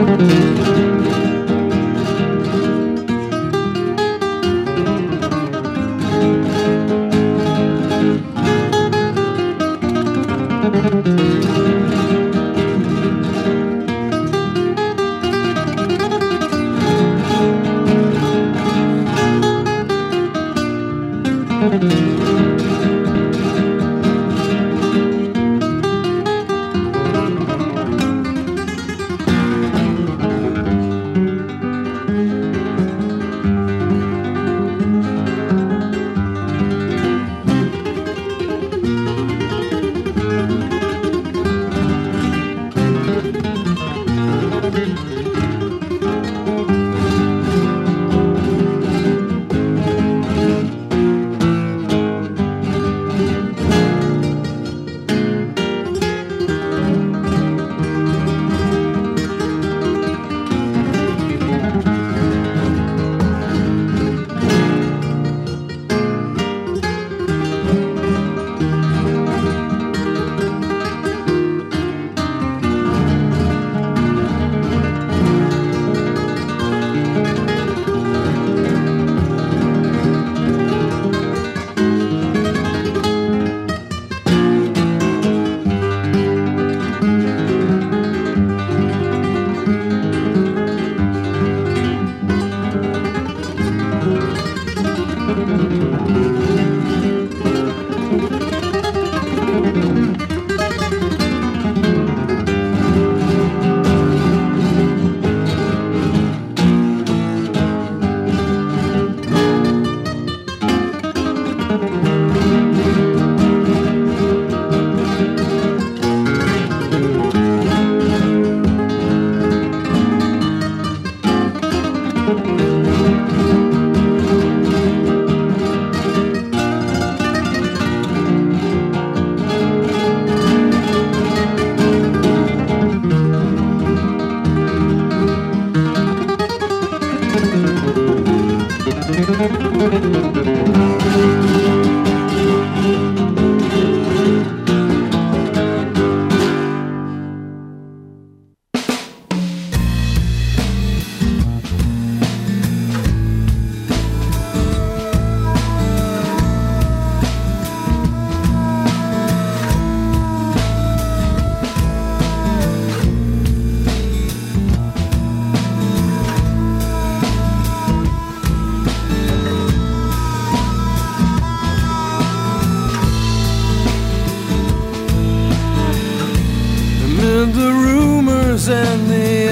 And the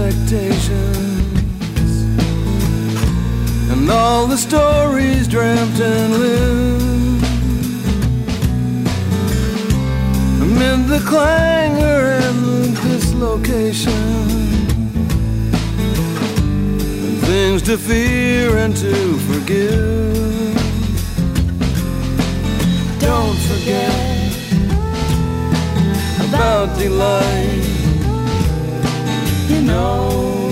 expectations and all the stories dreamt and lived, amid the clangor and the dislocation, and things to fear and to forgive. Don't forget about delight. You know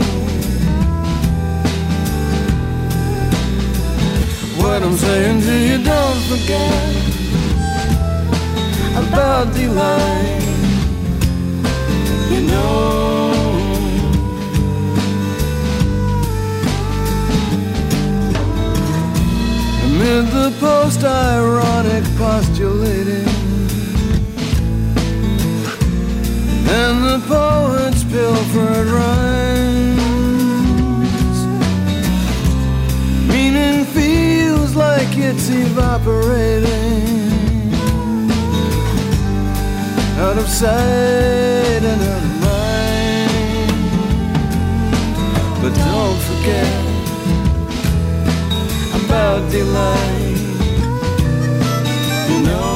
what I'm saying to you, don't forget about delight. You know amid the post-ironic postulating and the poet's pilfered rhymes, meaning feels like it's evaporating out of sight and out of mind. But don't forget about delight. You know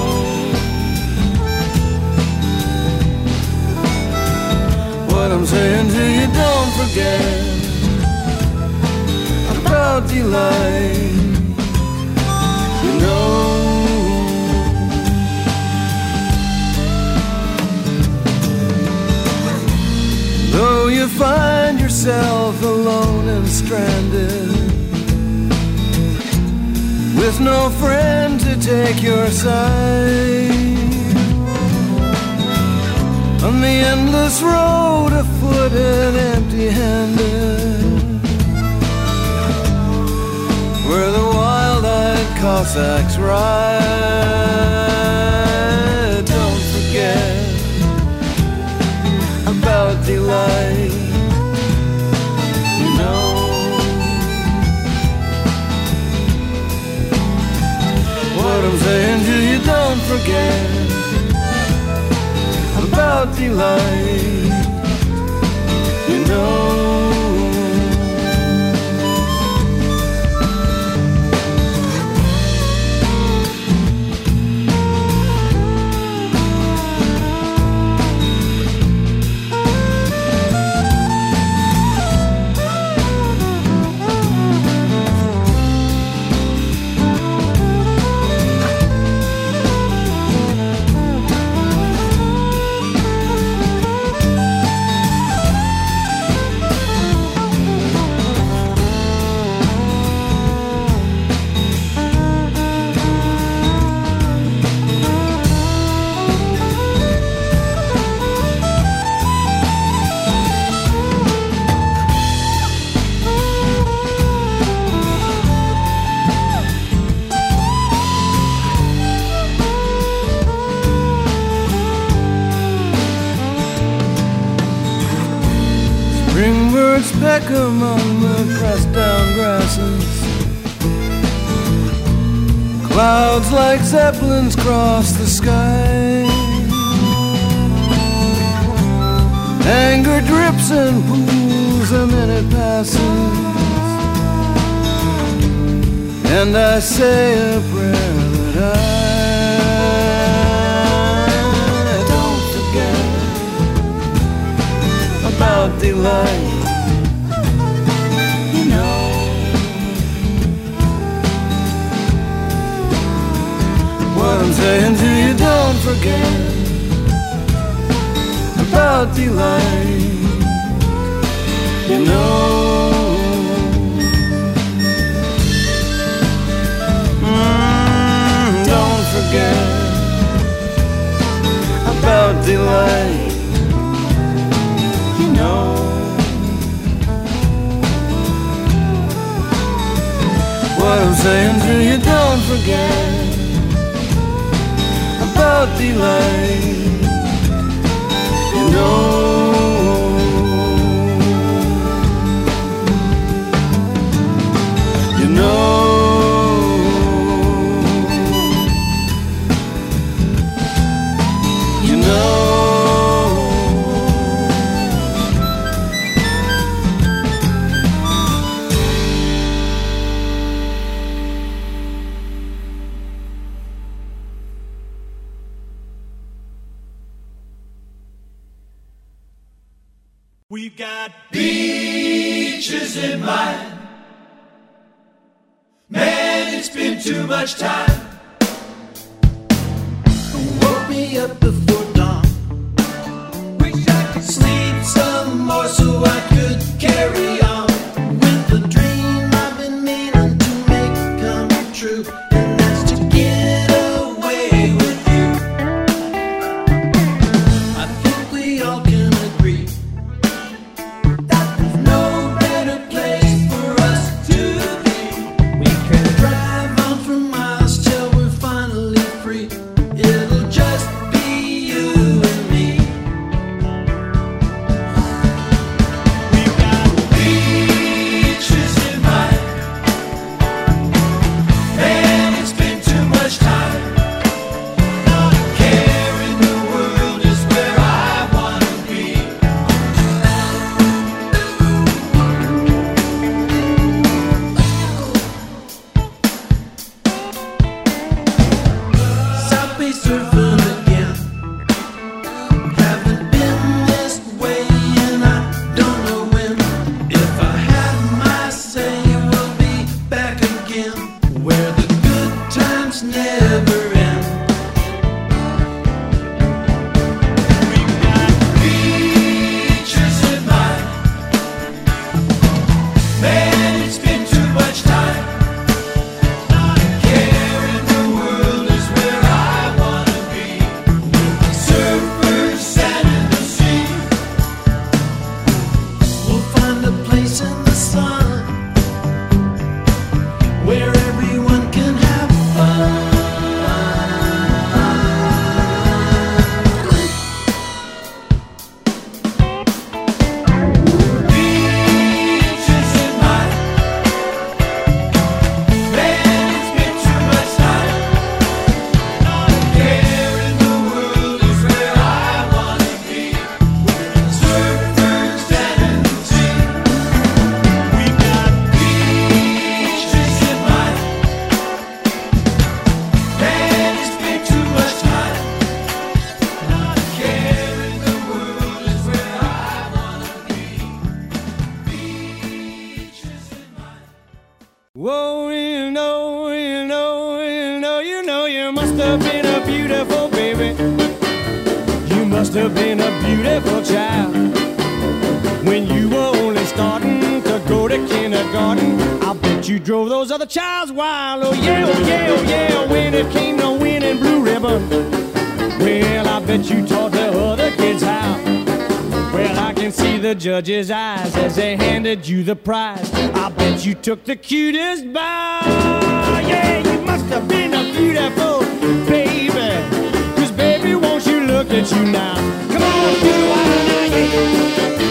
what I'm saying to you, don't forget about delight. You know though you find yourself alone and stranded, with no friend to take your side, on the endless road afoot and empty-handed, Cossacks ride. Don't forget about delight. You know what I'm saying to you, don't forget about delight. You know springbirds peck among the pressed down grasses. Clouds like zeppelins cross the sky. Anger drips and pools a minute passes, and I say a prayer that I don't forget about delight. You know what I'm saying to you, don't forget about delight. You know don't forget about delight. You know what I'm saying to you, don't forget about delight. You know you know you know We've got beaches in mind. Man, it's been too much time. Woke me up before dawn. Wish I could sleep some more so I could carry on with the dream I've been meaning to make come true, and that's to get away with you. I think we all can agree that there's no better place for us to be. We can drive on for miles till we're finally free. It'll just be you and me. We've got beaches in mind. Man, it's been too much time. Not a care in the world is where I wanna be. South Bay surfing again. Haven't been this way and I don't know when. If I had my say, we'll be back again where the good times never end. We've got beaches in mind. Man, it's been too much time. Not a care in the world is where I wanna be. Surfers, sand in the sea. We'll find a place in the sun where everyone can have Whoa, you know, you must have been a beautiful baby. You must have been a beautiful child. When you were only starting to go to kindergarten, I bet you drove those other childs wild. Oh yeah, oh yeah, oh yeah, when it came to winning blue ribbon. Well, I bet you taught the other kids how. Well, I can see the judge's eyes as they handed you the prize. I bet you took the cutest bow. Yeah, you must have been a beautiful baby. 'Cause baby, won't you look at you now? Come on, do the wild now, yeah.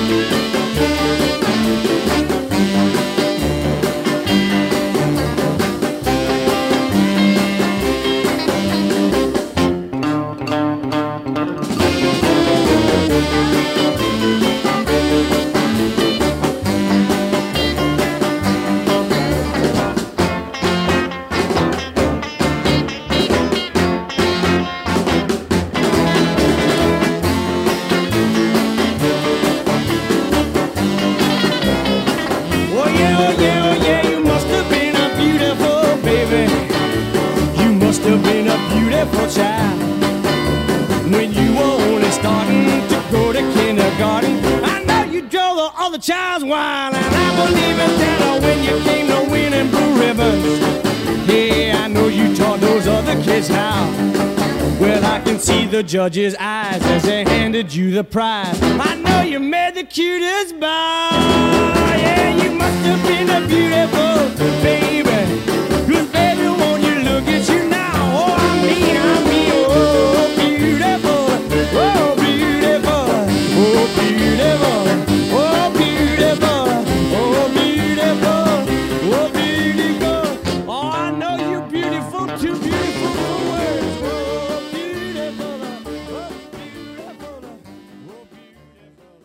Child, when you were only starting to go to kindergarten, I know you drove the other child's wild, and I believe in that when you came to winning blue ribbons. Yeah, I know you taught those other kids how. Well, I can see the judge's eyes as they handed you the prize. I know you made the cutest bow. Yeah, you must have been a beautiful baby. 'Cause baby, won't you look at you now? Oh, I mean, oh, beautiful, oh, beautiful, oh, beautiful, oh, beautiful, oh, beautiful, oh, beautiful. Oh, I know you're beautiful, too beautiful for words. Oh, beautiful, oh, beautiful, oh, beautiful.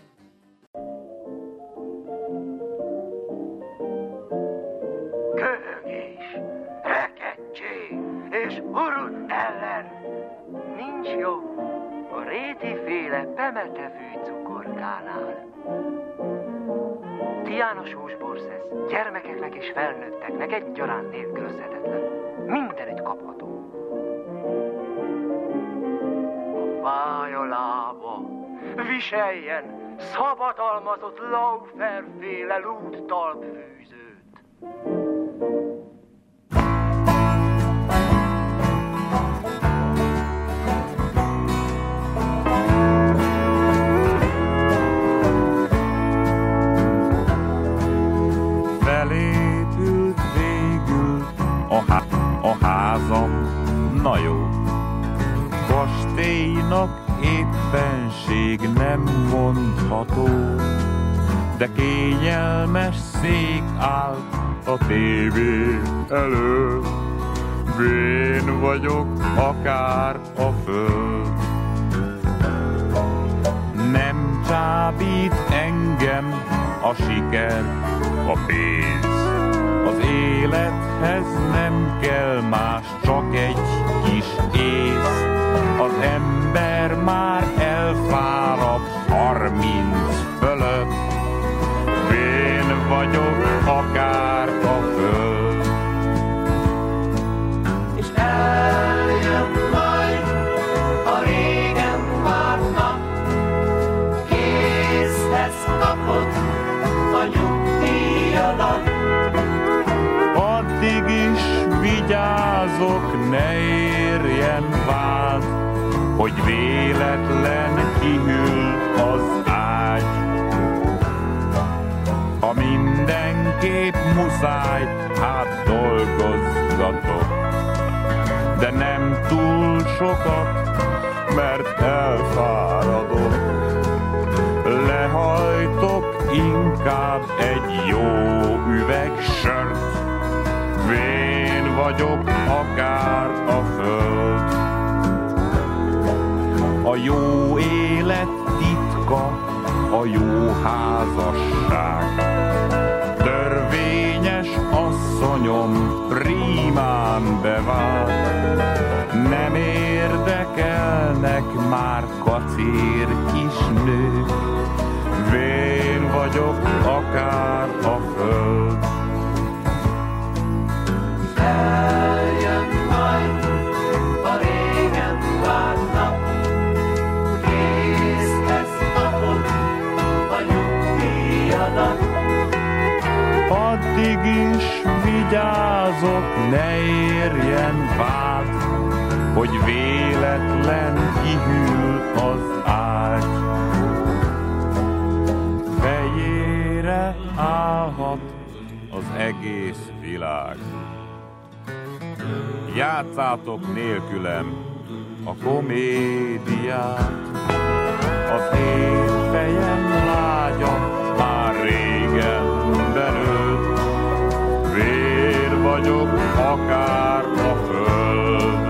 Köhögés, rekettség és hurut ellen nincs jó a rétiféle pemetevű cukorkánál. Tiános húsborszesz gyermekeknek és felnőtteknek egyaránt nélkülözhetetlen. Mindenütt kapható. A fájolába viseljen szabadalmazott Lauferféle lúdtalpfűzőt. Felépült végül a házam, na jó. Kastélynak éppenség nem mondható, de kényelmes szék állt a tévé előtt. Vén vagyok akár a föld. Nem csábít engem a siker, a pénz. Az élethez nem kell más, csak egy kis ész. Az ember már elfárad 30 fölött. Vén vagyok akár a föld. És eljön majd a régen várt nap, kézhez kapod a nyugdíjadat. Addig is vigyázok, ne érjen vád, hogy véletlen kihűl az ágy. Ha mindenképp muszáj, hát dolgozgatok, de nem túl sokat, mert elfáradok. Lehajtok inkább egy jó üveg sört, vén vagyok akár a föld. A jó élet titka, a jó házasság. Törvényes asszonyom rímán bevált. Nem érdekelnek már kacér kis nők, vén vagyok akár a föld. addig is vigyázok, ne érjen vád, hogy véletlen kihűl az ágy. Fejére állhat az egész világ. Játszátok nélkülem a komédiát. Az én fejem lágya már régen benőtt, vér vagyok akár a föld.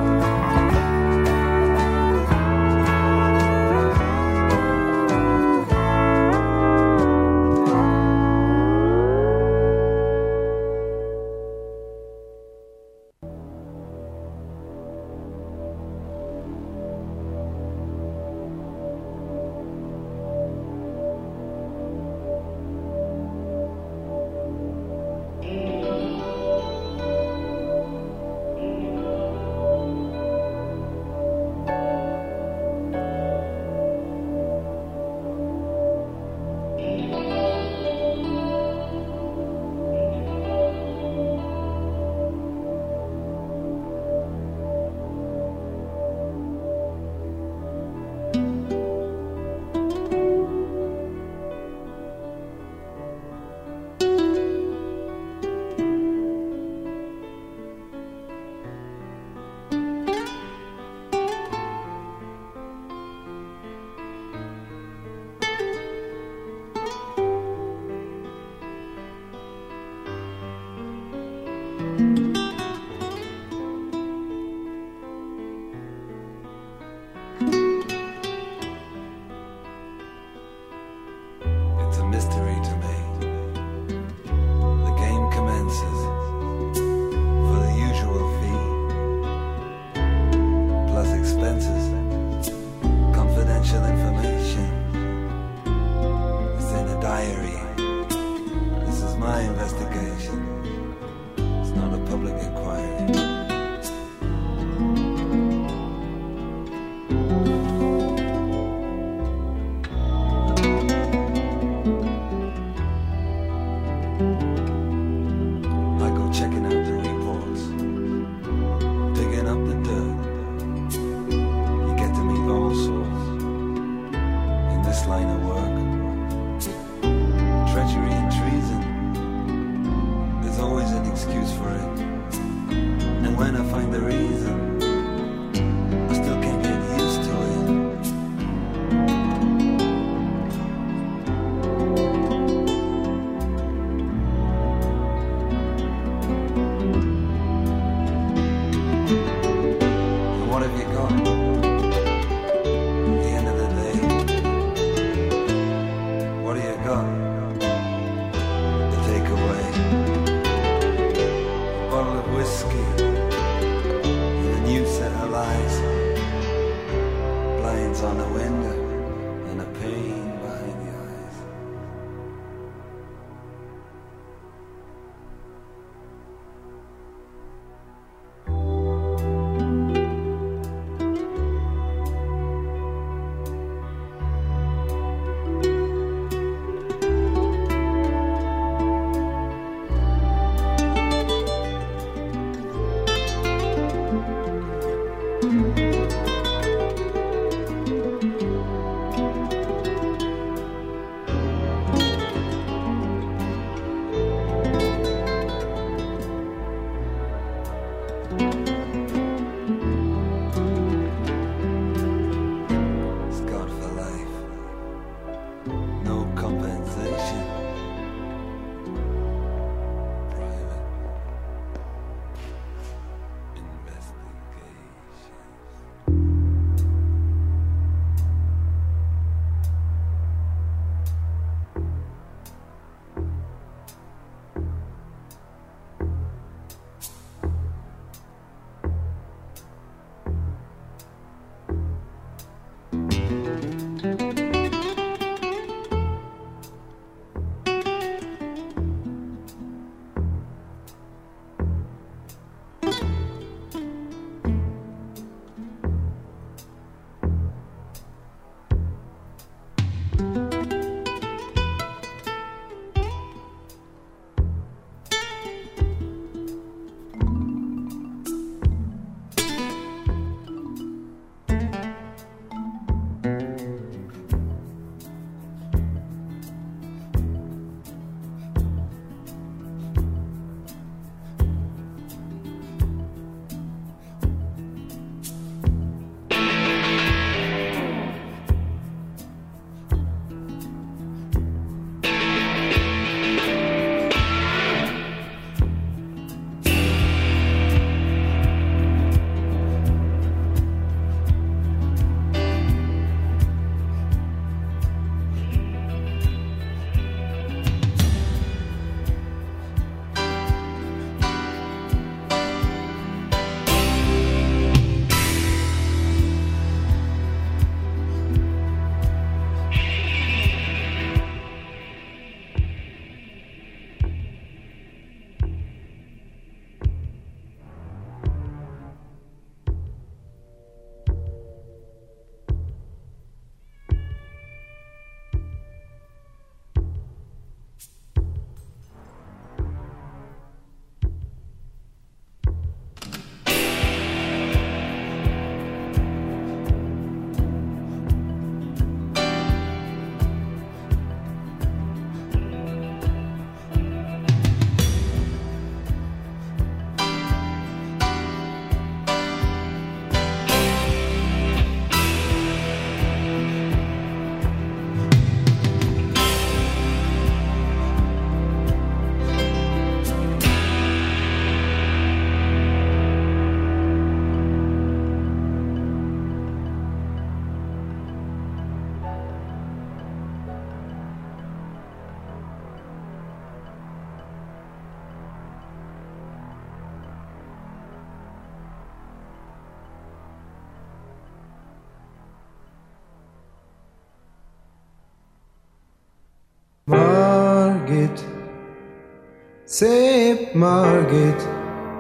Szép Margit,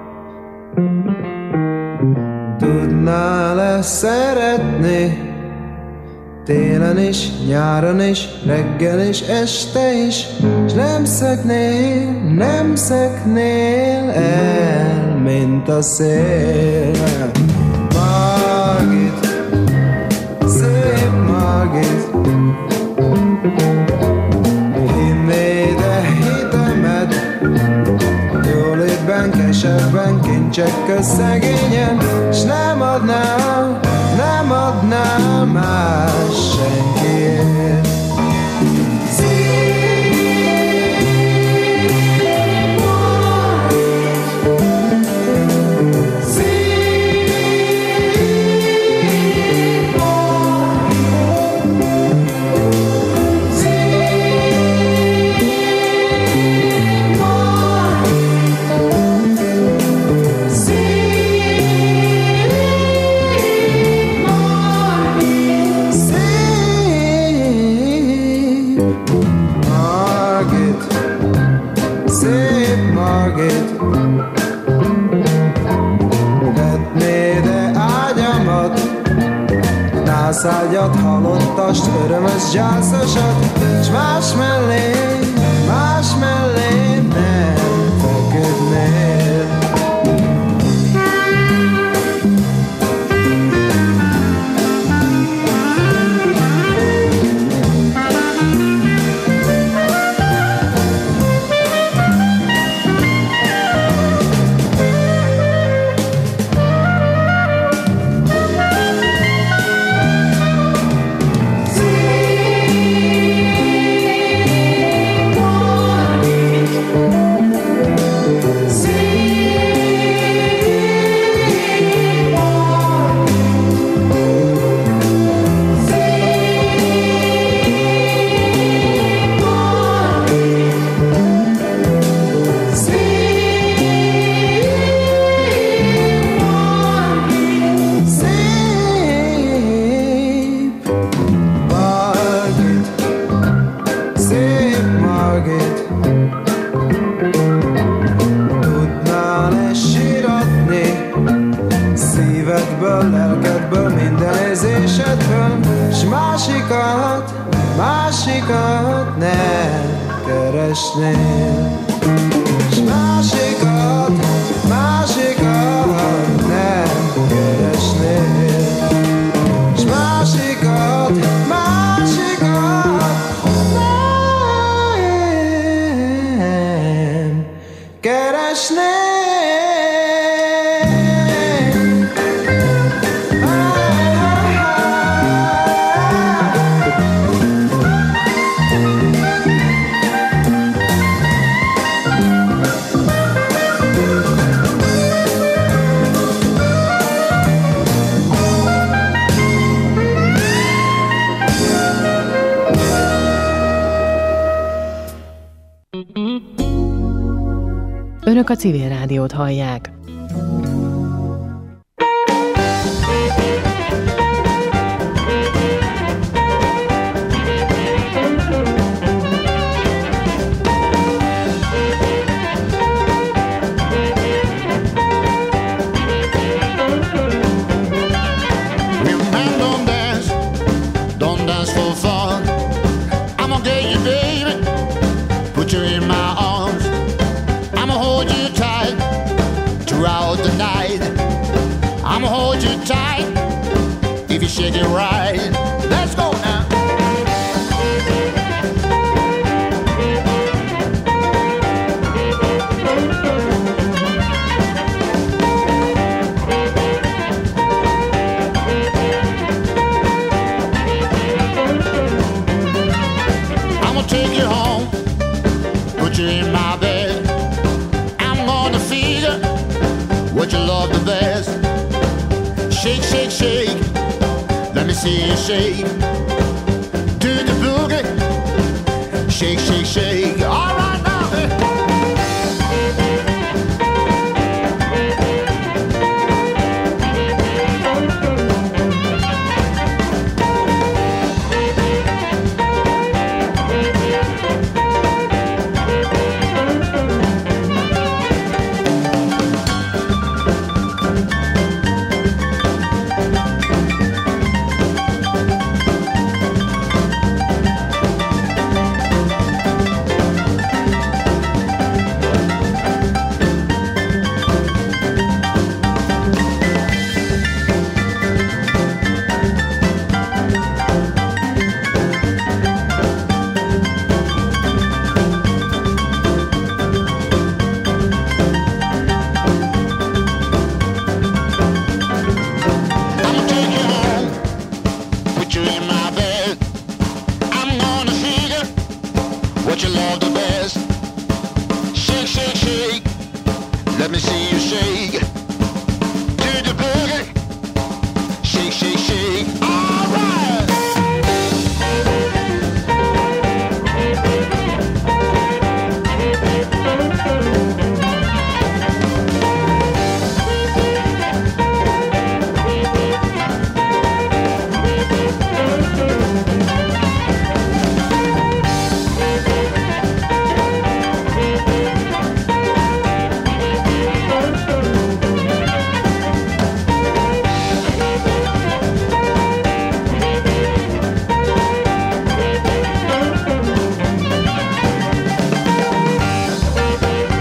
tudnál-e szeretni? Télen is, nyáron is, reggel is, este is, s nem szöknél el, mint a szél. Margit, szép Margit, hinnéd-e hitemed, jólétben, keserben, kincsek közszegényen, s nem adnál más senkiért. Szágyat, halottast, örömös gyászosat, s más mellé nem feküdnél. Másikat ne keresnél, s másikat ne keresnél, s másikat nem keresnél. Önök a Civil Rádiót hallják. Shake it right. Let's go now. I'm gonna take you home, put you in my bed. I'm gonna figure what you love the best. Shake, shake, shake. Let me see you shake to the boogie. Shake, shake, shake. All right now. Let me see you shake.